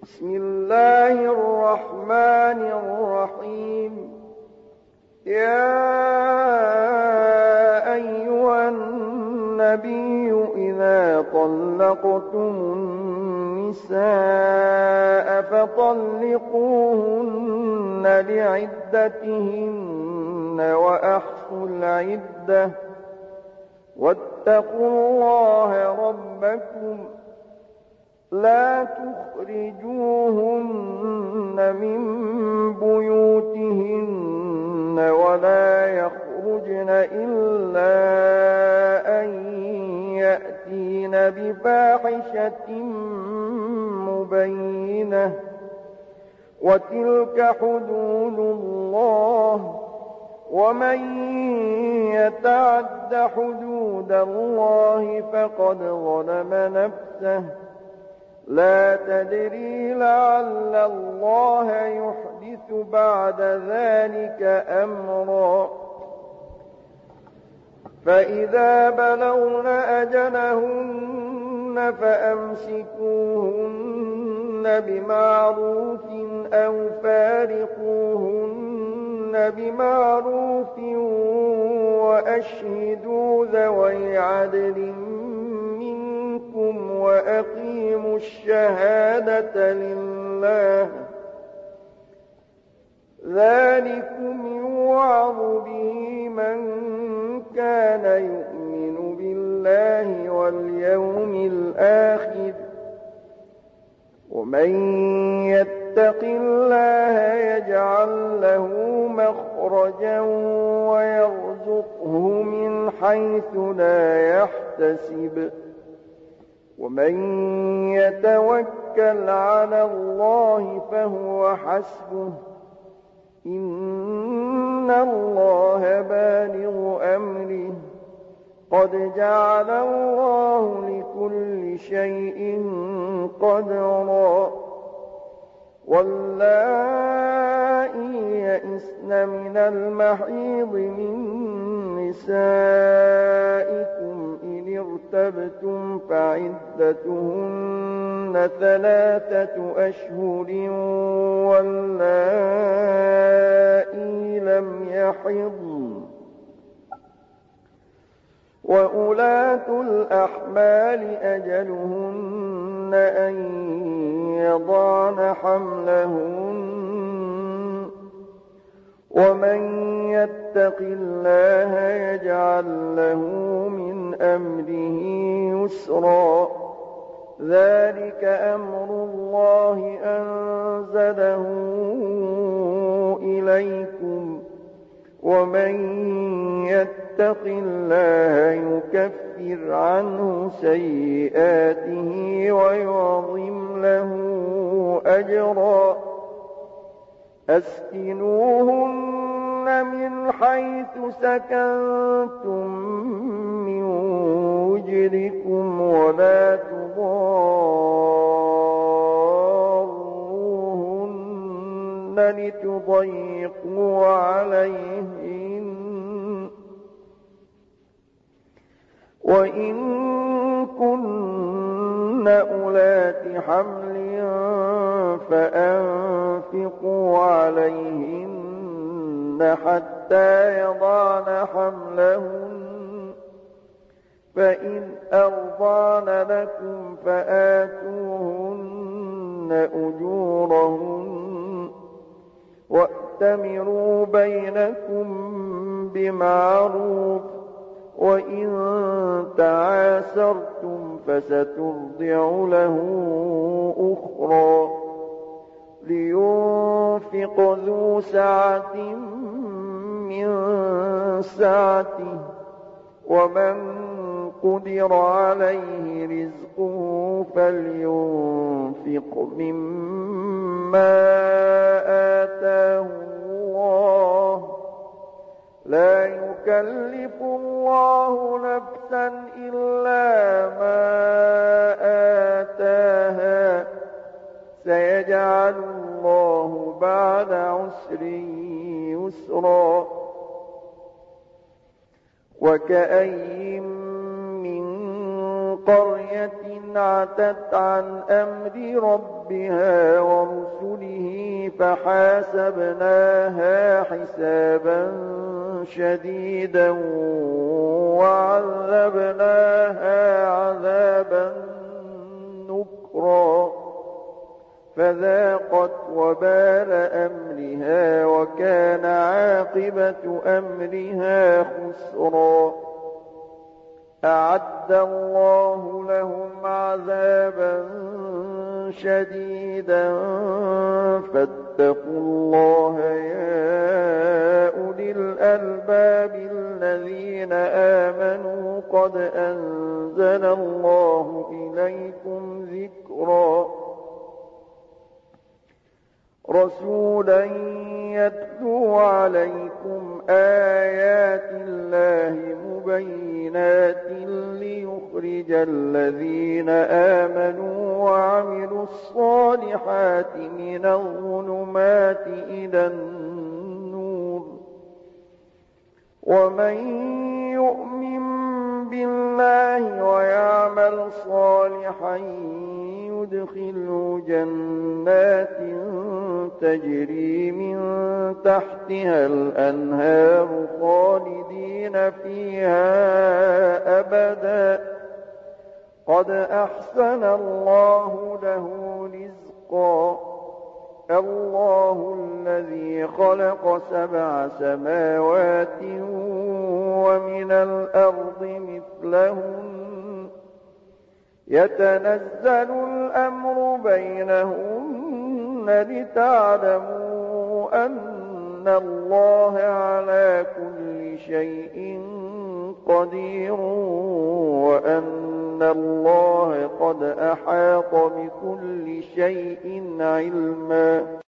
بسم الله الرحمن الرحيم. يا أيها النبي إذا طلقتم النساء فطلقوهن لعدتهن وأحصوا العدة واتقوا الله ربكم لا تخرجوهن من بيوتهن ولا يخرجن إلا أن يأتين بفاحشة مبينة وتلك حدود الله ومن يتعد حدود الله فقد ظلم نفسه لا تدري لعل الله يحدث بعد ذلك أمرا. فإذا بلغن أجلهن فأمسكوهن بمعروف أو فارقوهن بمعروف وأشهدوا ذوي عدل منكم وأقيموا الشهادة لله ذلكم يوعظ به من كان يؤمن بالله واليوم الآخر ومن يتق الله يجعل له مخرجا ويرزقه من حيث لا يحتسب ومن يتوكل على الله فهو حسبه إن الله بالغ أمره قد جعل الله لكل شيء قدرا. واللائي يئسن من المحيض من نسائكم إن ارتبتم فعدتهن 3 أشهر واللائي لم يحضن وأولاة الأحمال أجلهن أن يضعن حملهن ومن يتق الله يجعل له من أمره يسرا ذلك أمر الله أنزله إليكم ومن يتق الله يكفر عنه سيئاته ويعظم له أجرا. أسكنوهن من حيث سكنتم من وجدكم ولا تضاروهن لتضيقوا عليهن وإن كن أولات حمل فأنفقوا عليهن حتى يضعن حملهن فإن أرضعن لكم فآتوهن أجورهن وأتمروا بينكم بمعروف وإن تعاسرتم فسترضع له أخرى لينفق ذو سعة من سعته ومن قدر عليه رزقه فلينفق مما آتاه الله لا يكلف الله نفسا إلا ما آتاها سيجعل الله بعد عسر يسرا. وكأين من قرية عتت عن أمر ربها ورسله فحاسبناها حسابا شديدا وعذبناها عذابا نكرا فذاقت وبال أمرها وكان عاقبة أمرها خسرا أعد الله لهم عذابا شديدا فاتقوا الله يا أولي الألباب الذين آمنوا قد أنزل الله إليكم ذكرا رسولا يتلو عليكم آيات الله مبينات ليخرج الذين آمنوا وعملوا الصالحات من الظلمات إلى النور ومن يؤمن بالله ويعمل صالحا يدخله جنات تجري من تحتها الأنهار خالدين فيها أبدا قد أحسن الله له رزقا الله الذي خلق 7 سماوات ومن الأرض مثلهن يتنزل الأمر بينهن لتعلموا أن الله على كل شيء قدير وأن الله قد أحاط بكل شيء علما